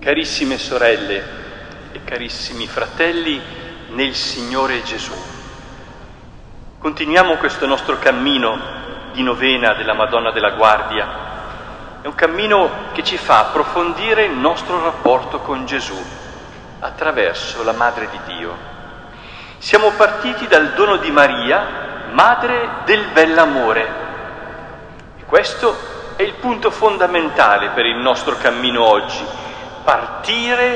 Carissime sorelle e carissimi fratelli nel Signore Gesù, continuiamo questo nostro cammino di novena della Madonna della Guardia. È un cammino che ci fa approfondire il nostro rapporto con Gesù attraverso la Madre di Dio. Siamo partiti dal dono di Maria, Madre del bell'amore. E questo è il punto fondamentale per il nostro cammino oggi. Partire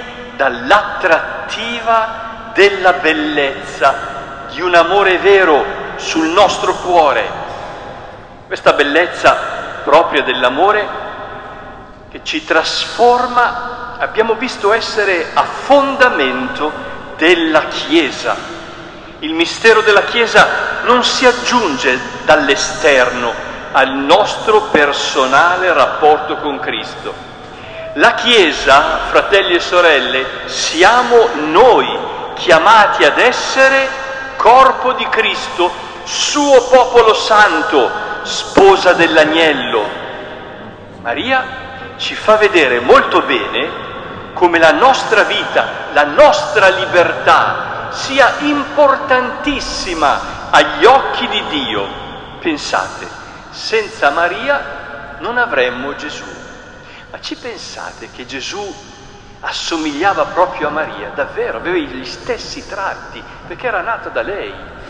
dall'attrattiva della bellezza di un amore vero sul nostro cuore. Questa bellezza propria dell'amore che ci trasforma, abbiamo visto essere a fondamento della Chiesa. Il mistero della Chiesa non si aggiunge dall'esterno al nostro personale rapporto con Cristo. La Chiesa, fratelli e sorelle, siamo noi chiamati ad essere corpo di Cristo, suo popolo santo, sposa dell'agnello. Maria ci fa vedere molto bene come la nostra vita, la nostra libertà sia importantissima agli occhi di Dio. Pensate, senza Maria non avremmo Gesù. Ma ci pensate che Gesù assomigliava proprio a Maria? Davvero, aveva gli stessi tratti, perché era nato da lei.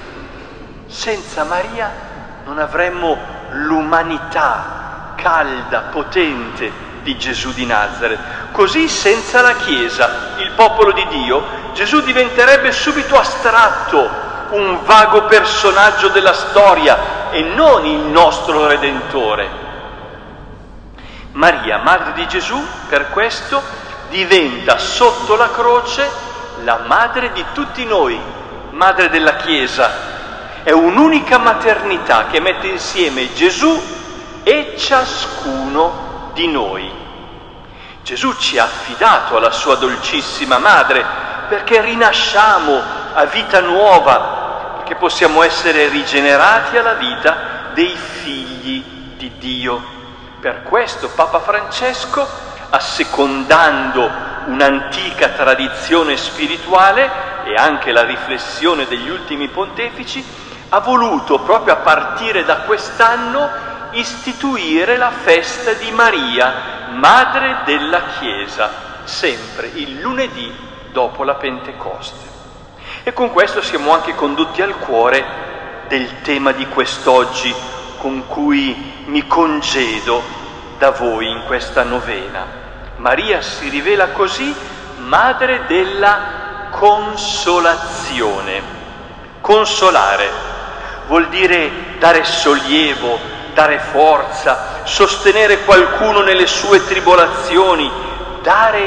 Senza Maria non avremmo l'umanità calda, potente di Gesù di Nazaret. Così senza la Chiesa, il popolo di Dio, Gesù diventerebbe subito astratto, un vago personaggio della storia e non il nostro Redentore. Maria, Madre di Gesù, per questo diventa sotto la croce la madre di tutti noi, madre della Chiesa. È un'unica maternità che mette insieme Gesù e ciascuno di noi. Gesù ci ha affidato alla sua dolcissima madre perché rinasciamo a vita nuova, perché possiamo essere rigenerati alla vita dei figli di Dio. Per questo Papa Francesco, assecondando un'antica tradizione spirituale e anche la riflessione degli ultimi pontefici, ha voluto proprio a partire da quest'anno istituire la festa di Maria, Madre della Chiesa, sempre il lunedì dopo la Pentecoste. E con questo siamo anche condotti al cuore del tema di quest'oggi, con cui mi congedo da voi in questa novena. Maria si rivela così madre della consolazione. Consolare vuol dire dare sollievo, dare forza, sostenere qualcuno nelle sue tribolazioni, dare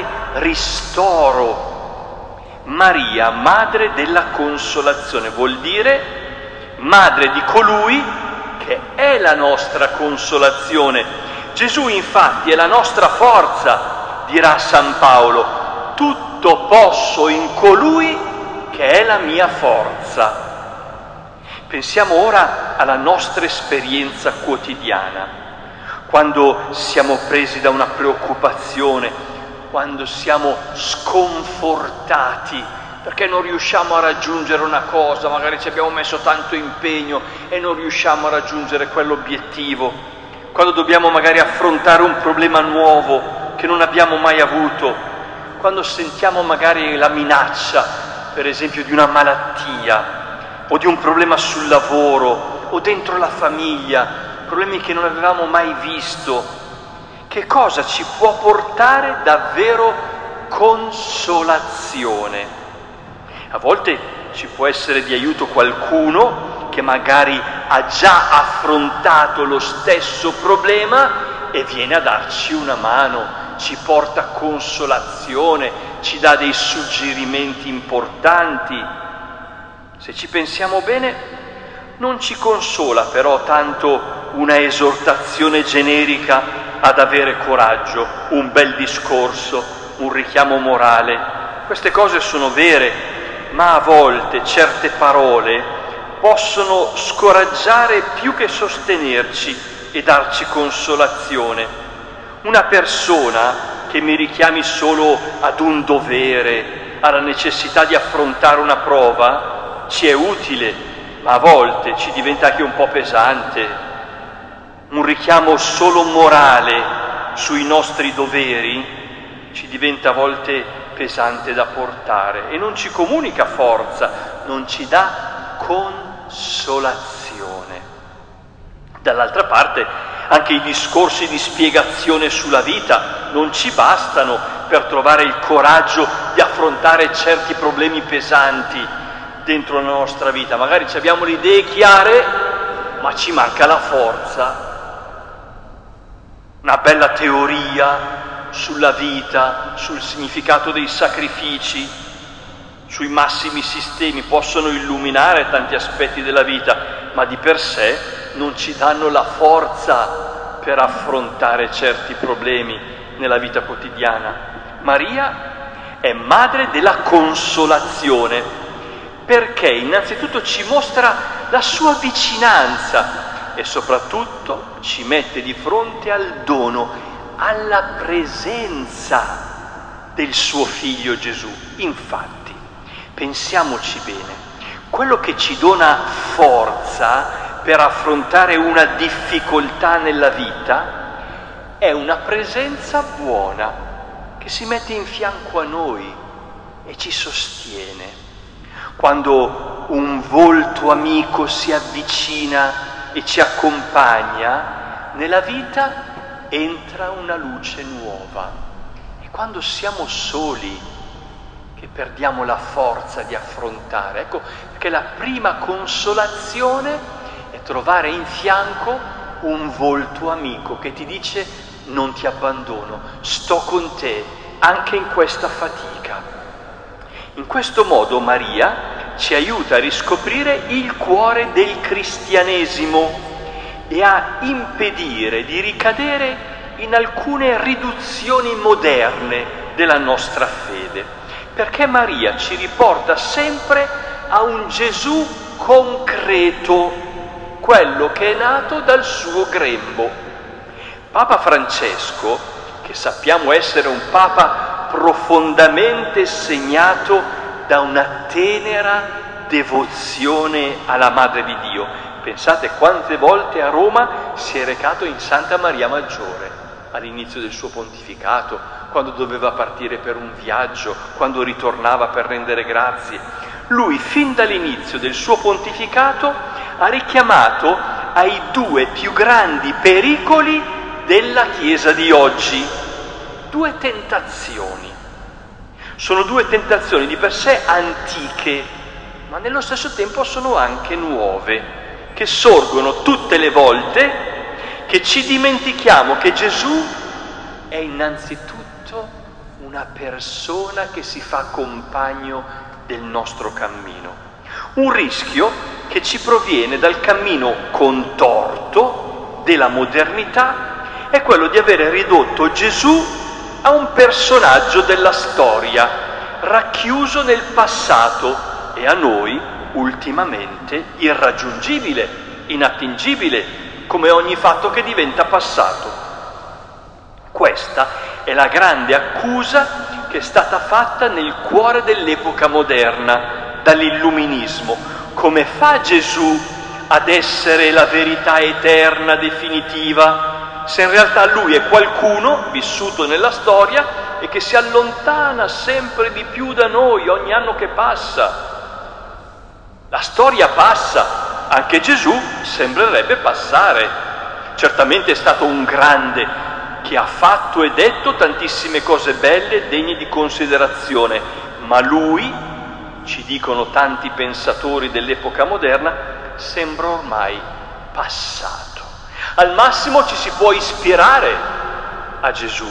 ristoro. Maria, madre della consolazione, vuol dire madre di colui che è la nostra consolazione. Gesù infatti è la nostra forza, dirà San Paolo, tutto posso in colui che è la mia forza. Pensiamo ora alla nostra esperienza quotidiana, quando siamo presi da una preoccupazione, quando siamo sconfortati perché non riusciamo a raggiungere una cosa, magari ci abbiamo messo tanto impegno e non riusciamo a raggiungere quell'obiettivo, quando dobbiamo magari affrontare un problema nuovo che non abbiamo mai avuto, quando sentiamo magari la minaccia, per esempio, di una malattia o di un problema sul lavoro o dentro la famiglia, problemi che non avevamo mai visto. Che cosa ci può portare davvero consolazione? A volte ci può essere di aiuto qualcuno che magari ha già affrontato lo stesso problema e viene a darci una mano, ci porta consolazione, ci dà dei suggerimenti importanti. Se ci pensiamo bene, non ci consola però tanto una esortazione generica ad avere coraggio, un bel discorso, un richiamo morale. Queste cose sono vere, ma a volte certe parole possono scoraggiare più che sostenerci e darci consolazione. Una persona che mi richiami solo ad un dovere, alla necessità di affrontare una prova, ci è utile, ma a volte ci diventa anche un po' pesante. Un richiamo solo morale sui nostri doveri ci diventa a volte pesante da portare e non ci comunica forza, non ci dà consolazione. Dall'altra parte anche i discorsi di spiegazione sulla vita non ci bastano per trovare il coraggio di affrontare certi problemi pesanti dentro la nostra vita. Magari abbiamo le idee chiare, ma ci manca la forza. Una bella teoria sulla vita, sul significato dei sacrifici, sui massimi sistemi possono illuminare tanti aspetti della vita, ma di per sé non ci danno la forza per affrontare certi problemi nella vita quotidiana. Maria è madre della consolazione, perché innanzitutto ci mostra la sua vicinanza e soprattutto ci mette di fronte al dono, alla presenza del suo figlio Gesù. Infatti, pensiamoci bene, quello che ci dona forza per affrontare una difficoltà nella vita è una presenza buona che si mette in fianco a noi e ci sostiene. Quando un volto amico si avvicina e ci accompagna, nella vita entra una luce nuova. E quando siamo soli che perdiamo la forza di affrontare. Ecco perché la prima consolazione è trovare in fianco un volto amico che ti dice: non ti abbandono, sto con te anche in questa fatica. In questo modo Maria ci aiuta a riscoprire il cuore del cristianesimo e a impedire di ricadere in alcune riduzioni moderne della nostra fede, perché Maria ci riporta sempre a un Gesù concreto, quello che è nato dal suo grembo. Papa Francesco, che sappiamo essere un papa profondamente segnato da una tenera devozione alla Madre di Dio, pensate quante volte a Roma si è recato in Santa Maria Maggiore all'inizio del suo pontificato, quando doveva partire per un viaggio, quando ritornava per rendere grazie. Lui, fin dall'inizio del suo pontificato, ha richiamato ai due più grandi pericoli della Chiesa di oggi, due tentazioni. Sono due tentazioni di per sé antiche, ma nello stesso tempo sono anche nuove, che sorgono tutte le volte che ci dimentichiamo che Gesù è innanzitutto una persona che si fa compagno del nostro cammino. Un rischio che ci proviene dal cammino contorto della modernità è quello di avere ridotto Gesù a un personaggio della storia, racchiuso nel passato e a noi ultimamente irraggiungibile, inattingibile, come ogni fatto che diventa passato. Questa è la grande accusa che è stata fatta nel cuore dell'epoca moderna dall'illuminismo. Come fa Gesù ad essere la verità eterna, definitiva, se in realtà lui è qualcuno vissuto nella storia e che si allontana sempre di più da noi ogni anno che passa? La storia passa, anche Gesù sembrerebbe passare. Certamente è stato un grande che ha fatto e detto tantissime cose belle, degne di considerazione, ma lui, ci dicono tanti pensatori dell'epoca moderna, sembra ormai passato. Al massimo ci si può ispirare a Gesù.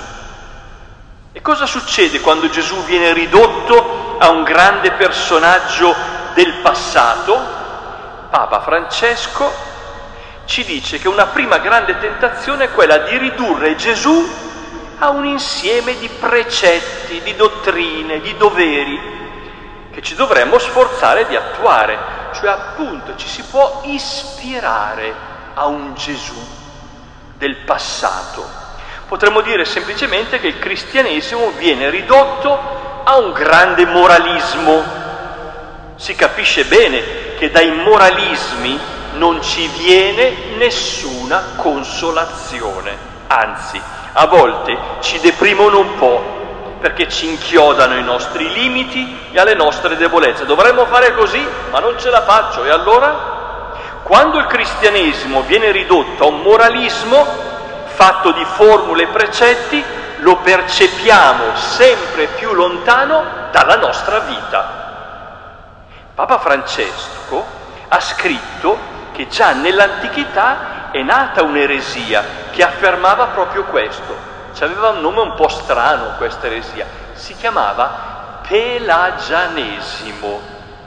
E cosa succede quando Gesù viene ridotto a un grande personaggio del passato? Papa Francesco ci dice che una prima grande tentazione è quella di ridurre Gesù a un insieme di precetti, di dottrine, di doveri che ci dovremmo sforzare di attuare, cioè appunto ci si può ispirare a un Gesù del passato, Potremmo dire semplicemente che il cristianesimo viene ridotto a un grande moralismo. Si capisce bene che dai moralismi non ci viene nessuna consolazione, anzi, a volte ci deprimono un po', perché ci inchiodano ai nostri limiti e alle nostre debolezze. Dovremmo fare così, ma non ce la faccio, e allora? Quando il cristianesimo viene ridotto a un moralismo fatto di formule e precetti, lo percepiamo sempre più lontano dalla nostra vita. Papa Francesco ha scritto che già nell'antichità è nata un'eresia che affermava proprio questo. Aveva un nome un po' strano questa eresia, si chiamava pelagianesimo.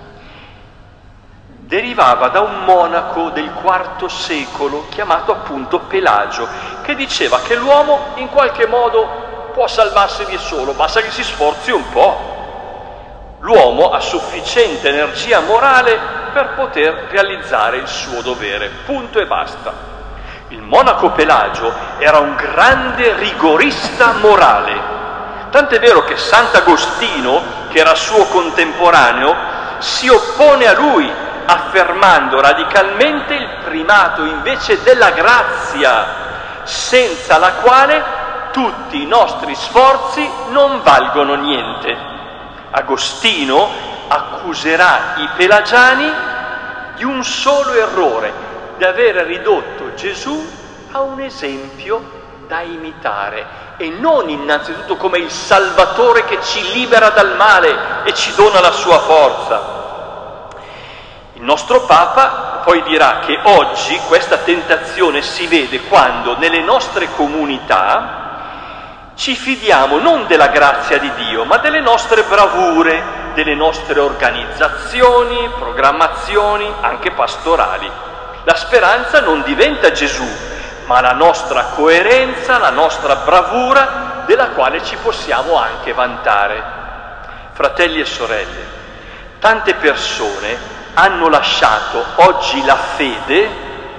Derivava da un monaco del IV secolo chiamato appunto Pelagio, che diceva che l'uomo in qualche modo può salvarsi di solo, basta che si sforzi un po'. L'uomo ha sufficiente energia morale per poter realizzare il suo dovere, punto e basta. Il monaco Pelagio era un grande rigorista morale, tant'è vero che Sant'Agostino, che era suo contemporaneo, si oppone a lui, affermando radicalmente il primato invece della grazia, senza la quale tutti i nostri sforzi non valgono niente. Agostino accuserà i pelagiani di un solo errore, di aver ridotto Gesù a un esempio da imitare e non innanzitutto come il Salvatore che ci libera dal male e ci dona la sua forza. Il nostro Papa poi dirà che oggi questa tentazione si vede quando nelle nostre comunità ci fidiamo non della grazia di Dio, ma delle nostre bravure, delle nostre organizzazioni, programmazioni, anche pastorali. La speranza non diventa Gesù, ma la nostra coerenza, la nostra bravura, della quale ci possiamo anche vantare. Fratelli e sorelle, tante persone hanno lasciato oggi la fede,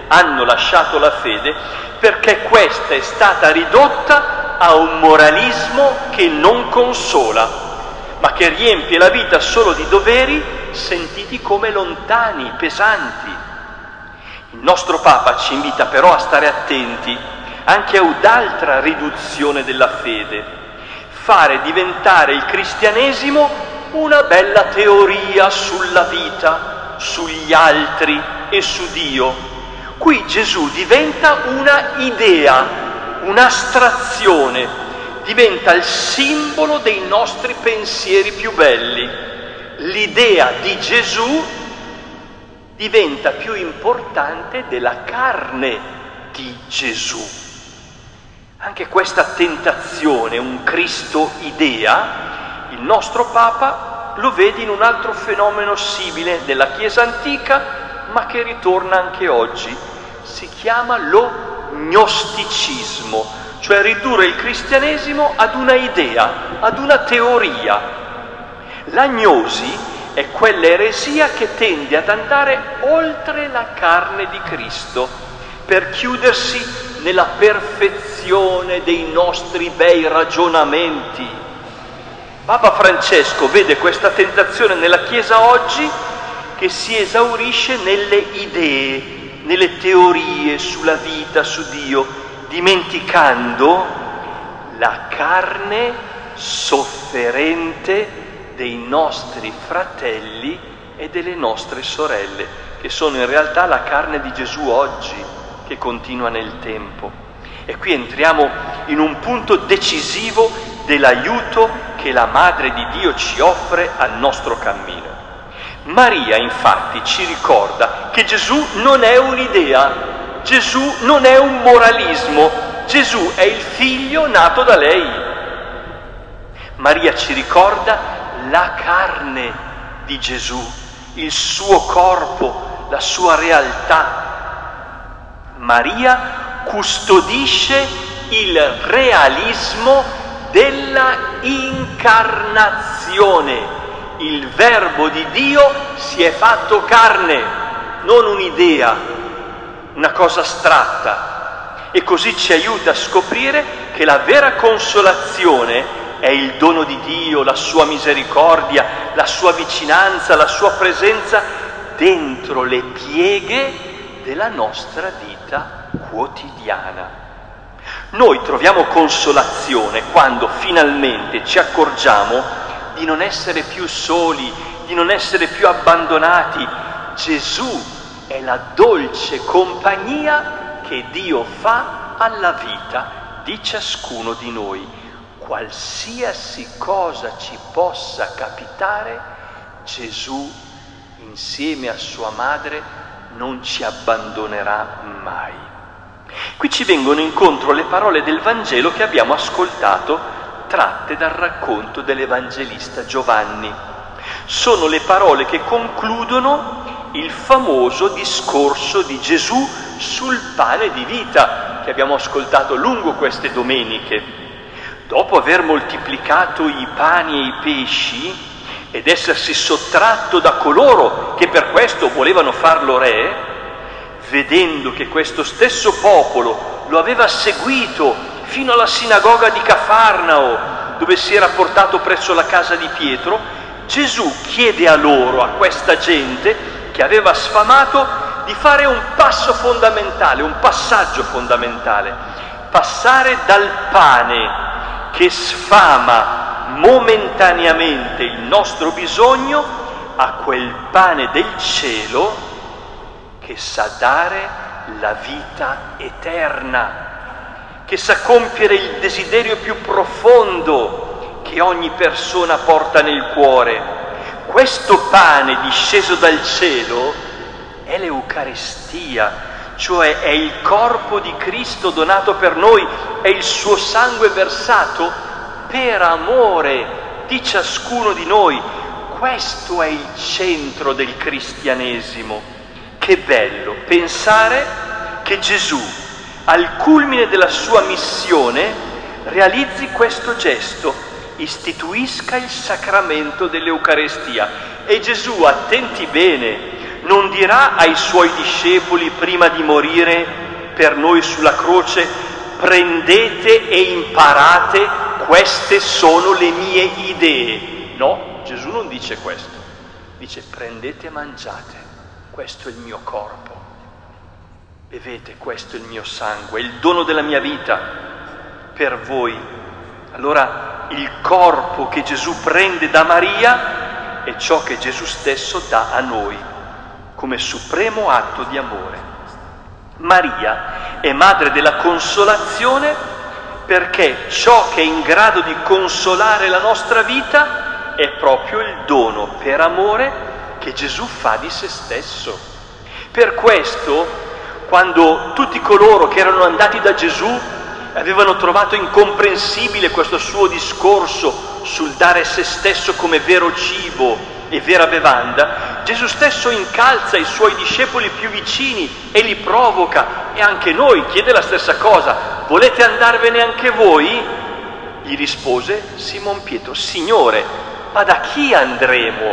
perché questa è stata ridotta a un moralismo che non consola, ma che riempie la vita solo di doveri sentiti come lontani, pesanti. Il nostro Papa ci invita però a stare attenti anche a un'altra riduzione della fede, fare diventare il cristianesimo una bella teoria sulla vita, sugli altri e su Dio. Qui Gesù diventa una idea, un'astrazione, diventa il simbolo dei nostri pensieri più belli. L'idea di Gesù diventa più importante della carne di Gesù. Anche questa tentazione, un Cristo idea, il nostro Papa lo vede in un altro fenomeno simile della Chiesa antica, ma che ritorna anche oggi. Si chiama lo gnosticismo, cioè ridurre il cristianesimo ad una idea, ad una teoria. La gnosi è quella eresia che tende ad andare oltre la carne di Cristo per chiudersi nella perfezione dei nostri bei ragionamenti. Papa Francesco vede questa tentazione nella Chiesa oggi che si esaurisce nelle idee, nelle teorie sulla vita, su Dio, dimenticando la carne sofferente dei nostri fratelli e delle nostre sorelle, che sono in realtà la carne di Gesù oggi, che continua nel tempo. E qui entriamo in un punto decisivo dell'aiuto che la Madre di Dio ci offre al nostro cammino. Maria infatti ci ricorda che Gesù non è un'idea, Gesù non è un moralismo, Gesù è il figlio nato da lei. Maria ci ricorda la carne di Gesù, il suo corpo, la sua realtà. Maria custodisce il realismo della incarnazione. Il Verbo di Dio si è fatto carne, non un'idea, una cosa astratta. e così ci aiuta a scoprire che la vera consolazione è il dono di Dio, la sua misericordia, la sua vicinanza, la sua presenza dentro le pieghe della nostra vita quotidiana. Noi troviamo consolazione quando finalmente ci accorgiamo di non essere più soli, di non essere più abbandonati. Gesù è la dolce compagnia che Dio fa alla vita di ciascuno di noi. Qualsiasi cosa ci possa capitare, Gesù, insieme a sua madre, non ci abbandonerà mai. Qui ci vengono incontro le parole del Vangelo che abbiamo ascoltato, tratte dal racconto dell'Evangelista Giovanni. Sono le parole che concludono il famoso discorso di Gesù sul pane di vita, che abbiamo ascoltato lungo queste domeniche. Dopo aver moltiplicato i pani e i pesci ed essersi sottratto da coloro che per questo volevano farlo re, vedendo che questo stesso popolo lo aveva seguito fino alla sinagoga di Cafarnao, dove si era portato presso la casa di Pietro, Gesù chiede a loro, a questa gente che aveva sfamato, di fare un passo fondamentale, un passaggio fondamentale, passare dal pane che sfama momentaneamente il nostro bisogno a quel pane del cielo che sa dare la vita eterna, che sa compiere il desiderio più profondo che ogni persona porta nel cuore. Questo pane disceso dal cielo è l'Eucaristia, cioè è il corpo di Cristo donato per noi, è il suo sangue versato per amore di ciascuno di noi. Questo è il centro del cristianesimo. Che bello pensare che Gesù, al culmine della sua missione, realizzi questo gesto, istituisca il sacramento dell'Eucaristia. E Gesù, attenti bene, non dirà ai suoi discepoli prima di morire per noi sulla croce: prendete e imparate, queste sono le mie idee. No, Gesù non dice questo, dice: prendete e mangiate, questo è il mio corpo, bevete, questo è il mio sangue, è il dono della mia vita per voi. Allora il corpo che Gesù prende da Maria è ciò che Gesù stesso dà a noi come supremo atto di amore. Maria è madre della consolazione perché ciò che è in grado di consolare la nostra vita è proprio il dono per amore che Gesù fa di se stesso. Per questo, quando tutti coloro che erano andati da Gesù avevano trovato incomprensibile questo suo discorso sul dare se stesso come vero cibo e vera bevanda, Gesù stesso incalza i suoi discepoli più vicini e li provoca, e anche noi chiede la stessa cosa: volete andarvene anche voi? Gli rispose Simon Pietro: Signore, ma da chi andremo?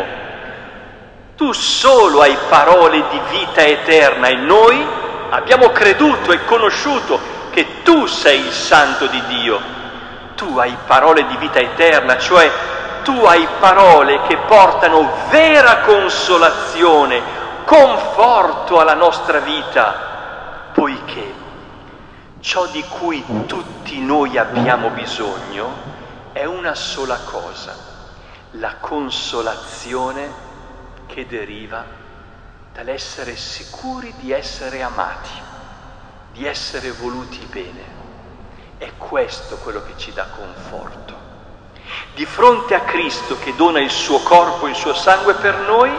Tu solo hai parole di vita eterna e noi abbiamo creduto e conosciuto che tu sei il Santo di Dio. Tu hai parole di vita eterna, cioè tu hai parole che portano vera consolazione, conforto alla nostra vita, poiché ciò di cui tutti noi abbiamo bisogno è una sola cosa: la consolazione che deriva dall'essere sicuri di essere amati, di essere voluti bene. È questo quello che ci dà conforto. Di fronte a Cristo che dona il suo corpo e il suo sangue per noi,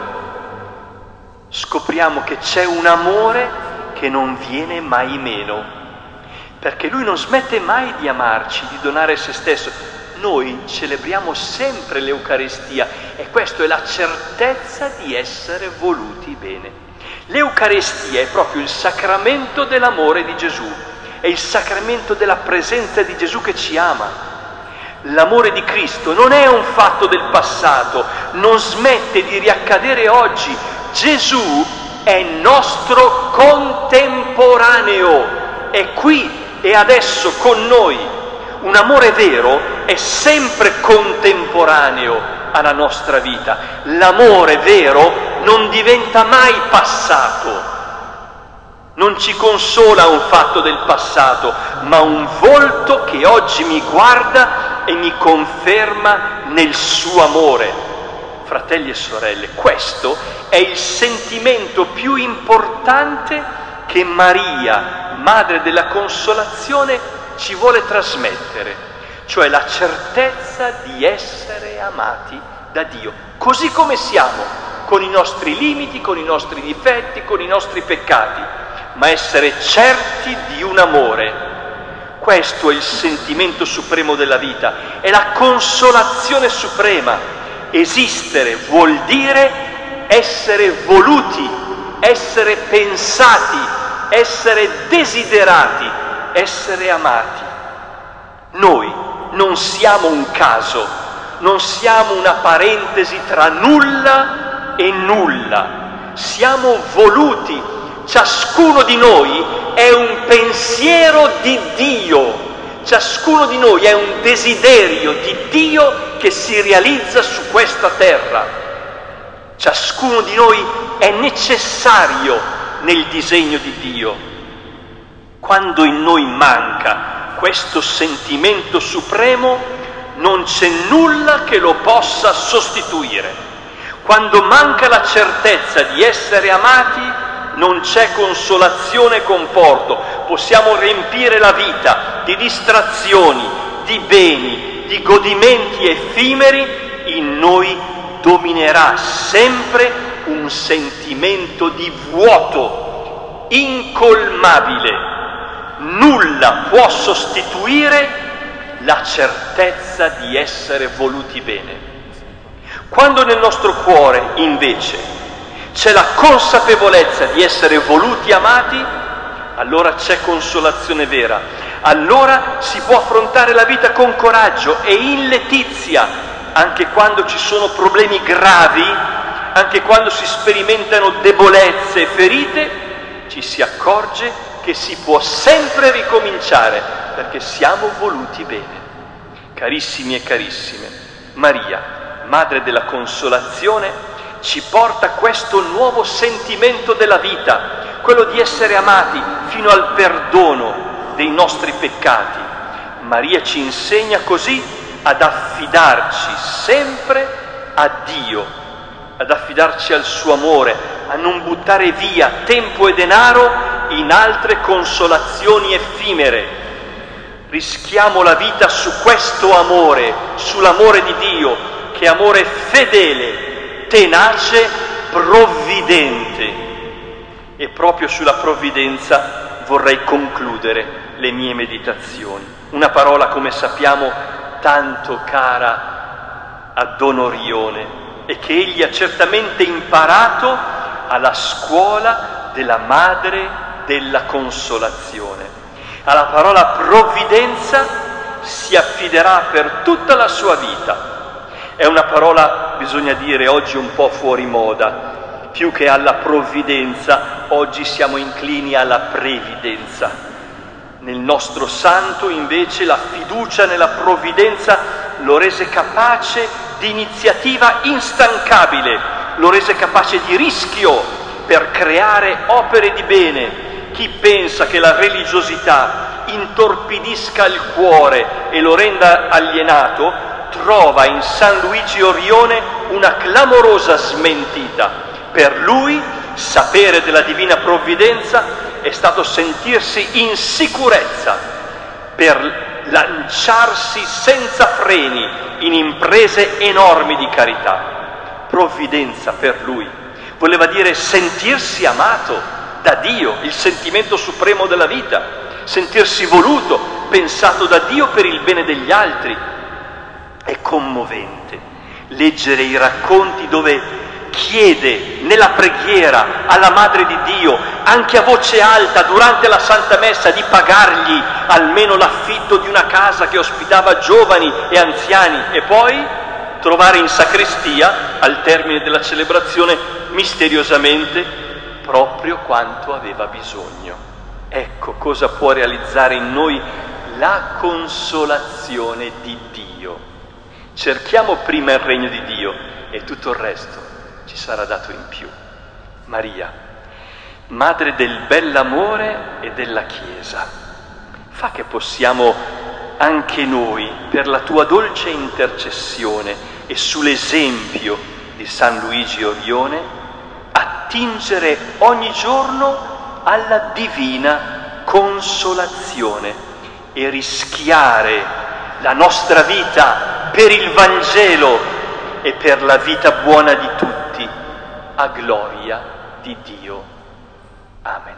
scopriamo che c'è un amore che non viene mai meno, perché Lui non smette mai di amarci, di donare se stesso. Noi celebriamo sempre l'Eucaristia e questa è la certezza di essere voluti bene. L'Eucaristia è proprio il sacramento dell'amore di Gesù, è il sacramento della presenza di Gesù che ci ama. L'amore di Cristo non è un fatto del passato, non smette di riaccadere oggi. Gesù è nostro contemporaneo, è qui e adesso con noi. Un amore vero è sempre contemporaneo alla nostra vita. L'amore vero non diventa mai passato. Non ci consola un fatto del passato, ma un volto che oggi mi guarda e mi conferma nel suo amore. Fratelli e sorelle, questo è il sentimento più importante che Maria, Madre della Consolazione, ci vuole trasmettere, cioè la certezza di essere amati da Dio, così come siamo, con i nostri limiti, con i nostri difetti, con i nostri peccati, ma essere certi di un amore. Questo è il sentimento supremo della vita, è la consolazione suprema. Esistere vuol dire essere voluti, essere pensati, essere desiderati, essere amati. Noi non siamo un caso, non siamo una parentesi tra nulla e nulla, siamo voluti. Ciascuno di noi è un pensiero di Dio, ciascuno di noi è un desiderio di Dio che si realizza su questa terra. Ciascuno di noi è necessario nel disegno di Dio. Quando in noi manca questo sentimento supremo, non c'è nulla che lo possa sostituire. Quando manca la certezza di essere amati, non c'è consolazione e conforto. Possiamo riempire la vita di distrazioni, di beni, di godimenti effimeri, in noi dominerà sempre un sentimento di vuoto incolmabile. Nulla può sostituire la certezza di essere voluti bene. Quando nel nostro cuore, invece, c'è la consapevolezza di essere voluti e amati, allora c'è consolazione vera. Allora si può affrontare la vita con coraggio e in letizia, anche quando ci sono problemi gravi, anche quando si sperimentano debolezze e ferite, ci si accorge che si può sempre ricominciare, perché siamo voluti bene. Carissimi e carissime, Maria, Madre della Consolazione, ci porta questo nuovo sentimento della vita, quello di essere amati fino al perdono dei nostri peccati. Maria ci insegna così ad affidarci sempre a Dio, ad affidarci al suo amore, a non buttare via tempo e denaro in altre consolazioni effimere. Rischiamo la vita su questo amore, sull'amore di Dio, che è amore fedele, tenace, provvidente. E proprio sulla provvidenza vorrei concludere le mie meditazioni. Una parola, come sappiamo, tanto cara a Don Orione e che egli ha certamente imparato alla scuola della Madre della Consolazione. Alla parola provvidenza si affiderà per tutta la sua vita. È una parola, bisogna dire, oggi un po' fuori moda. Più che alla provvidenza, oggi siamo inclini alla previdenza. Nel nostro santo, invece, la fiducia nella provvidenza lo rese capace di iniziativa instancabile, lo rese capace di rischio per creare opere di bene. Chi pensa che la religiosità intorpidisca il cuore e lo renda alienato, trova in San Luigi Orione una clamorosa smentita. Per lui, sapere della divina provvidenza è stato sentirsi in sicurezza per lanciarsi senza freni in imprese enormi di carità. Provvidenza per lui voleva dire sentirsi amato da Dio, il sentimento supremo della vita, sentirsi voluto, pensato da Dio per il bene degli altri. È commovente leggere i racconti dove chiede nella preghiera alla Madre di Dio, anche a voce alta durante la Santa Messa, di pagargli almeno l'affitto di una casa che ospitava giovani e anziani, e poi trovare in sacrestia, al termine della celebrazione, misteriosamente proprio quanto aveva bisogno. Ecco cosa può realizzare in noi la consolazione di Dio. Cerchiamo prima il regno di Dio e tutto il resto ci sarà dato in più. Maria, madre del bell'amore e della Chiesa, fa che possiamo anche noi, per la tua dolce intercessione e sull'esempio di San Luigi Orione, attingere ogni giorno alla divina consolazione e rischiare la nostra vita per il Vangelo e per la vita buona di tutti, a gloria di Dio. Amen.